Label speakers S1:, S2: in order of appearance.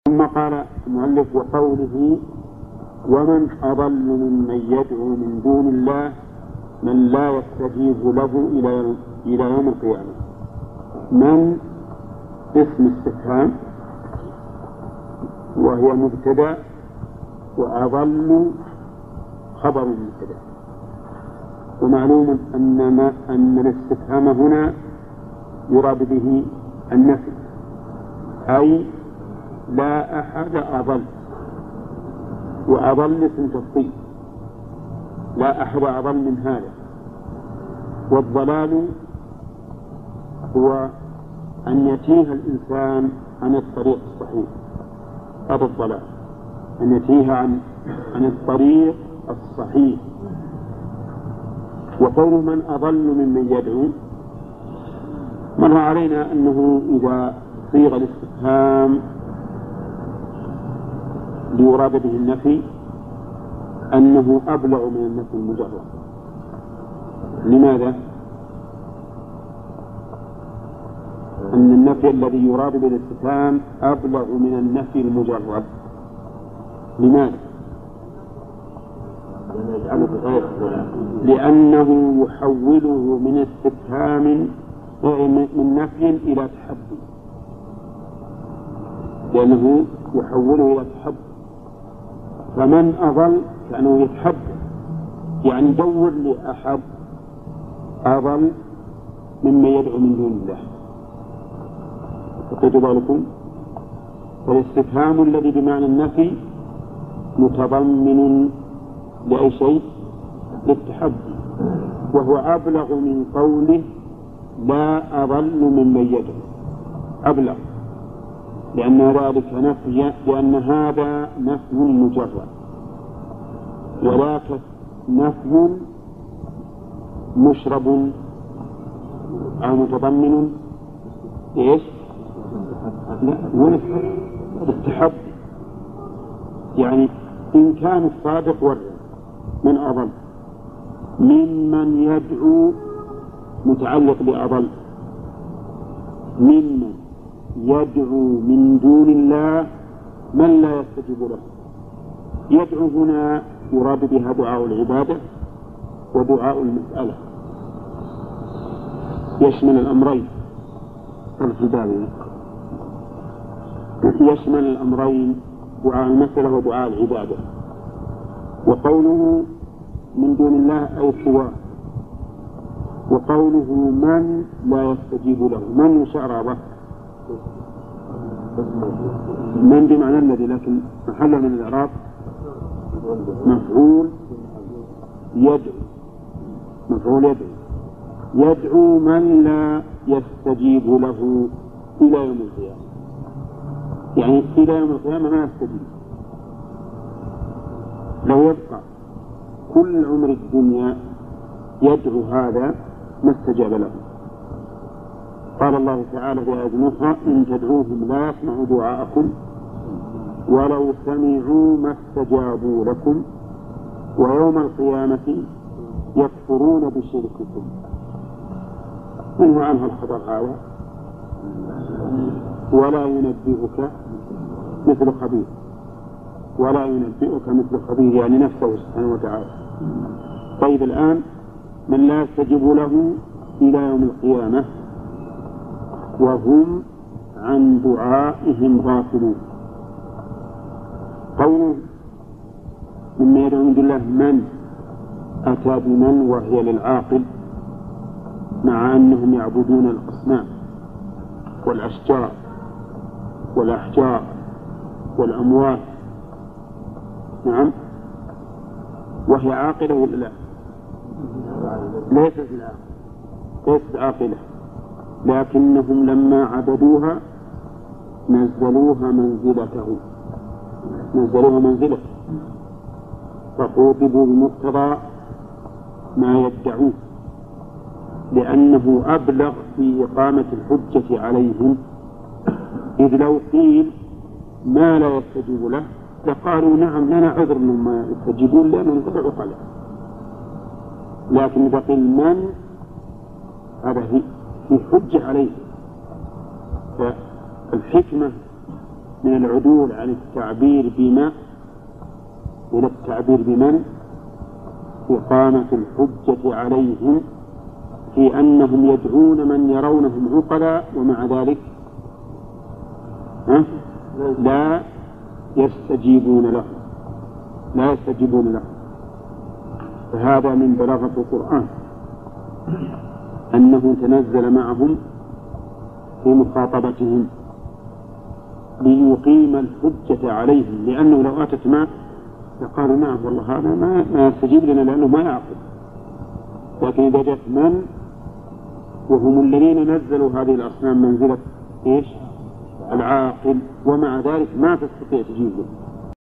S1: ثم قال المؤلف وقوله ومن أضل ممن يدعو من دون الله من لا يستجيب له إلى يوم القيامة. من اسم استفهام وهي مبتدأ، وأضل خبر مبتدأ. ومعلوم أن الاستفهام هنا يراد به النفي، أي لا أحد أضل، وأضل اسم تفضيل، لا أحد أضل من هذا. والضلال هو أن يتيه الإنسان عن الطريق الصحيح، هذا الضلال، أن يتيه عن الطريق الصحيح. وقول من أضل ممن يدعو، مر علينا أنه إذا صيغ الاستفهام ليراد به النفي أنه أبلغ من النفي المجرد. لماذا؟ أن النفي الذي يراد بالاستفهام أبلغ من النفي المجرد. لماذا؟ لأنه يحوله من استفهام من نفي إلى تحدي، لأنه يحوله إلى تحدي. فمن أضل كأنه يتحدى، يعني دور لأحد أضل مما يدعو من دون الله. فقد بالكم، فالاستفهام الذي بمعنى النفي متضمن لأي شيء؟ للتحدي، وهو أبلغ من قوله لا أضل ممن يدعو. أبلغ لأن ذلك نفي، لأن هذا نفي مجرد، وذاك نفي مشرب أو متضمن إيش؟ لا، التحدي. يعني إن كان الصادق ورد من أضل، ممن يدعو متعلق بأضل، ممن يدعو من دون الله من لا يستجيب له. يدعو هنا يراد بها دعاء العبادة ودعاء المسألة، يشمل الأمرين. يشمل الأمرين، دعاء المسألة ودعاء العبادة. وقوله من دون الله أي سواه. وقوله من لا يستجيب له، من يشعر من بمعنى الذي، لكن محل من الإعراب مفعول يدعو، مفعول يدعو. يدعو من لا يستجيب له إلى يوم القيامة، يعني إلى يوم القيامة ما يستجيب. لو يبقى كل عمر الدنيا يدعو هذا ما استجاب له. قال الله تعالى في آية أخرى إن تدعوهم لا يسمعوا دعاءكم ولو سمعوا ما استجابوا لكم ويوم القيامة يكفرون بشرككم. منه عنه الخبر هذا ولا ينبئك مثل خبير، ولا ينبئك مثل خبير يعني نفسه سبحانه وتعالى. طيب الآن من لا يستجيب له إلى يوم القيامة وهم عن دعائهم غافلون. قوله مما يدعو من دون الله من أتى بمن وهي للعاقل، مع أنهم يعبدون الأصنام والأشجار والأحجار والأموات. نعم، وهي عاقلة ولا لا؟ ليست عاقلة، لكنهم لما عبدوها نزلوها منزلته فخوطبوا بمقتضى ما يدعون، لأنه أبلغ في إقامة الحجة عليهم. إذ لو قيل ما لا يستجيب له لقالوا نعم لنا عذر مما يستجيبون لأنهم قد عقلا، لكن إذا قيل من هذا في حجة عليه. فالحكمة من العدول عن التعبير بما إلى التعبير بمن إقامة الحجة عليهم في أنهم يدعون من يرونهم عقلاء ومع ذلك لا يستجيبون له فهذا من بلاغة القرآن أنه تنزل معهم في مخاطبتهم ليقيم الحجة عليهم، لأنه لو أتت ما فقالوا نعم والله هذا ما يستجيب لنا لأنه ما يعقل. لكن إذا جاءت من وهم الذين نزلوا هذه الأصنام منزلة العاقل ومع ذلك ما تستطيع تجيبه